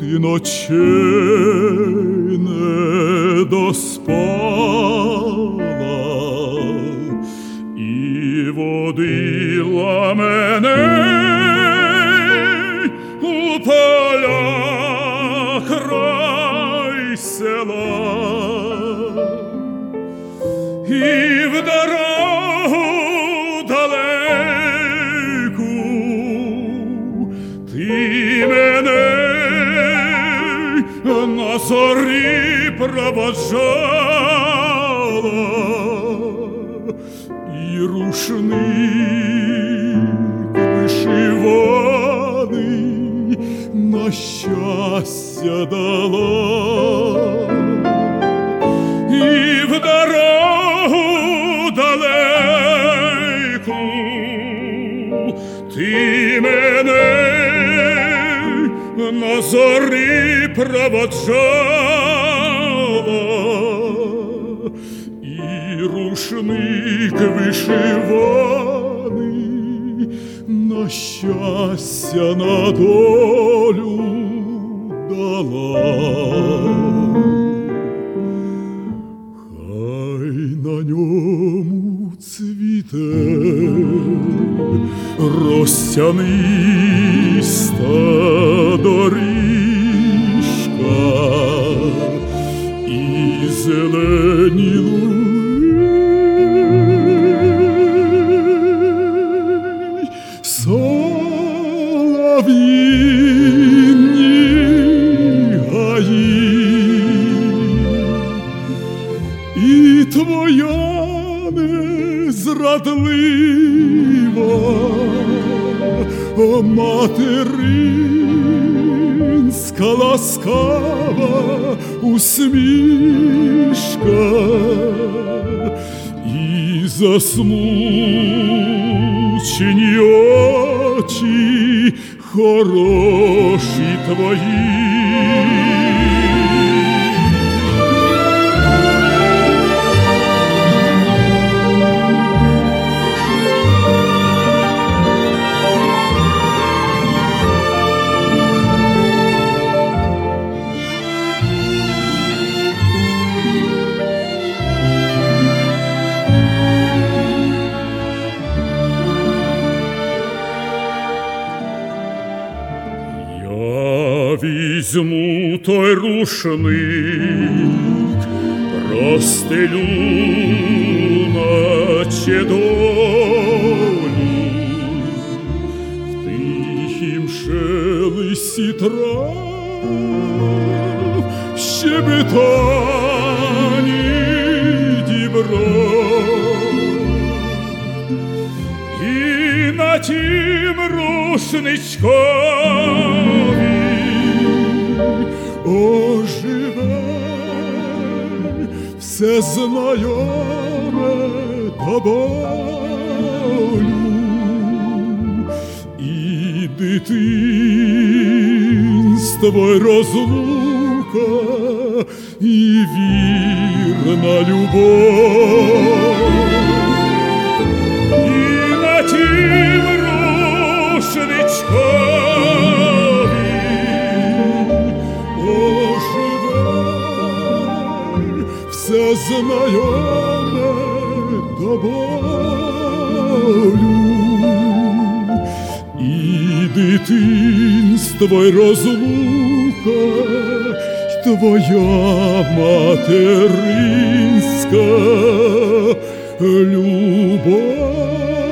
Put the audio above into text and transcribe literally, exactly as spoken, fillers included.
ти ночей не доспала і водила мене у поля край села і в дорогу далеку ти мене на зорі проводжала, і рушник вишиваний на щастя дала, і в дорогу далеку ти мене на зорі проводжала, і рушник вишиваний на щастя, на долю дала. Хай на ньому цвіте розтяниста доріжка і зелені луги, солов'їні гаї, і твоя незрадлива материнська ласкава усмішка, і засмучені очі хороші твої. Візьму той рушник, простелю наче долю, в тихім шелесті трав, щебетані дібров, і на тім рушничкові оживе все знайоме до болю, і дитинство, й розлука, і вірна любов, і на тім рушничкові все знайоме до болю, і дитинство, й розлука, й твоя материнська любов.